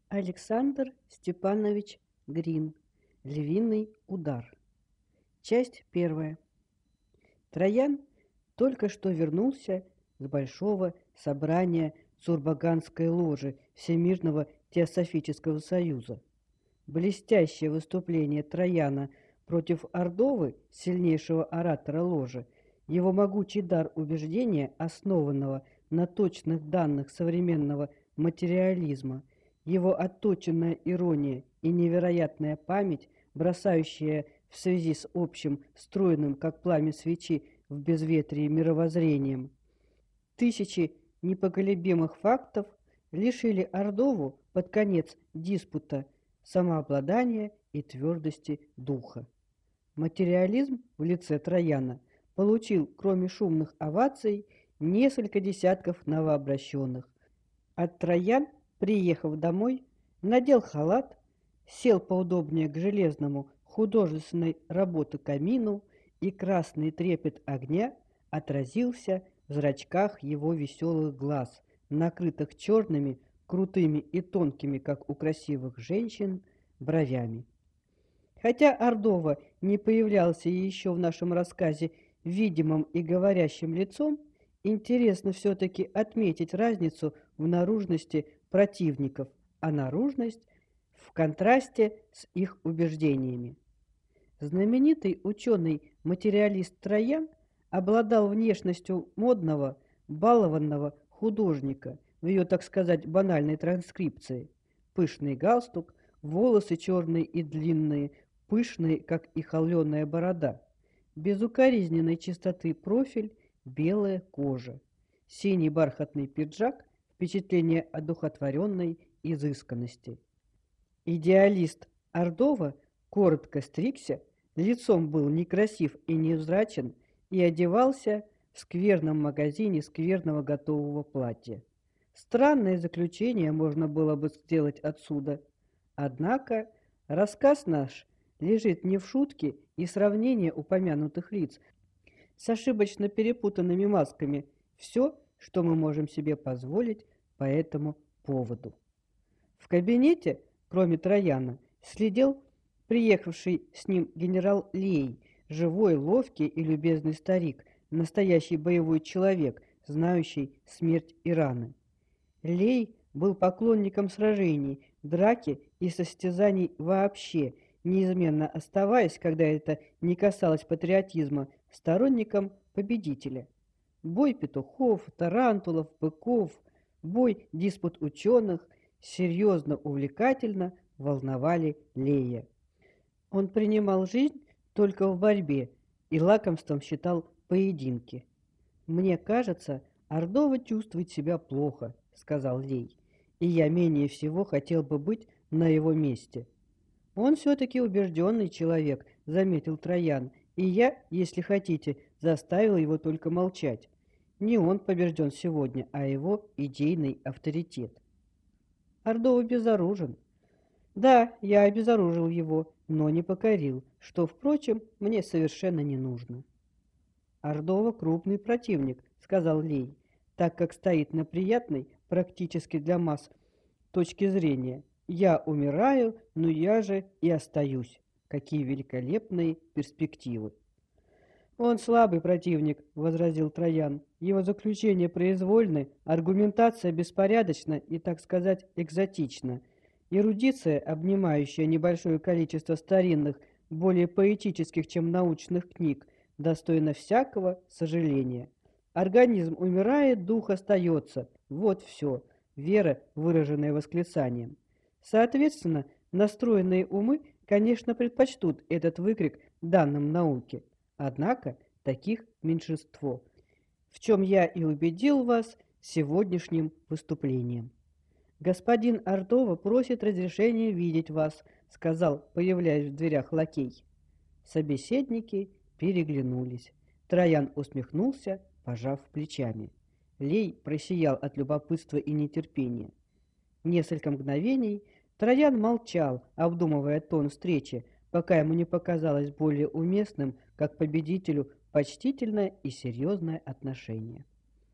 Александр Степанович Грин. Львиный удар. Часть первая. Троян только что вернулся с большого собрания Сурбаганской ложи Всемирного теософического союза. Блестящее выступление Трояна против Ордовы, сильнейшего оратора ложи, его могучий дар убеждения, основанного на точных данных современного материализма, его отточенная ирония и невероятная память, бросающая в связи с общим, стройным, как пламя свечи, в безветрии мировоззрением, тысячи непоколебимых фактов лишили Ордову под конец диспута самообладания и твердости духа. Материализм в лице Трояна получил, кроме шумных оваций, несколько десятков новообращенных. А Троян, приехав домой, надел халат, сел поудобнее к железному художественной работы камину, и красный трепет огня отразился в зрачках его веселых глаз, накрытых черными, крутыми и тонкими, как у красивых женщин, бровями. Хотя Ордова не появлялся еще в нашем рассказе видимым и говорящим лицом, интересно все-таки отметить разницу в наружности противников, а наружность в контрасте с их убеждениями. Знаменитый ученый-материалист Троян обладал внешностью модного, балованного художника в ее, так сказать, банальной транскрипции. Пышный галстук, волосы черные и длинные, пышные, как и холеная борода, безукоризненной чистоты профиль, белая кожа, синий бархатный пиджак, впечатление одухотворенной изысканности. Идеалист Ордова коротко стригся, лицом был некрасив и невзрачен и одевался в скверном магазине скверного готового платья. Странное заключение можно было бы сделать отсюда. Однако рассказ наш лежит не в шутке и сравнении упомянутых лиц с ошибочно перепутанными масками. Все, что мы можем себе позволить по этому поводу. В кабинете, кроме Трояна, следил приехавший с ним генерал Лей, живой, ловкий и любезный старик, настоящий боевой человек, знающий смерть и раны. Лей был поклонником сражений, драки и состязаний вообще, неизменно оставаясь, когда это не касалось патриотизма, сторонником победителя. Бой петухов, тарантулов, быков, бой диспут ученых серьезно, увлекательно волновали Лея. Он принимал жизнь только в борьбе и лакомством считал поединки. «Мне кажется, Ордова чувствует себя плохо», — сказал Лей, «и я менее всего хотел бы быть на его месте». «Он все-таки убежденный человек», — заметил Троян, «и я, если хотите, заставил его только молчать. Не он побежден сегодня, а его идейный авторитет». Ордова безоружен. Да, я обезоружил его, но не покорил, что, впрочем, мне совершенно не нужно. Ордова крупный противник, сказал Лей, так как стоит на приятной, практически для масс, точке зрения. Я умираю, но я же и остаюсь. Какие великолепные перспективы. «Он слабый противник», — возразил Троян. «Его заключения произвольны, аргументация беспорядочна и, так сказать, экзотична. Эрудиция, обнимающая небольшое количество старинных, более поэтических, чем научных книг, достойна всякого сожаления. Организм умирает, дух остается. Вот все. Вера, выраженная восклицанием. Соответственно, настроенные умы, конечно, предпочтут этот выкрик данным науке. Однако таких меньшинство, в чем я и убедил вас сегодняшним выступлением. «Господин Ордова просит разрешения видеть вас», — сказал, появляясь в дверях лакей. Собеседники переглянулись. Троян усмехнулся, пожав плечами. Лей просиял от любопытства и нетерпения. Несколько мгновений Троян молчал, обдумывая тон встречи, пока ему не показалось более уместным, как победителю, почтительное и серьезное отношение.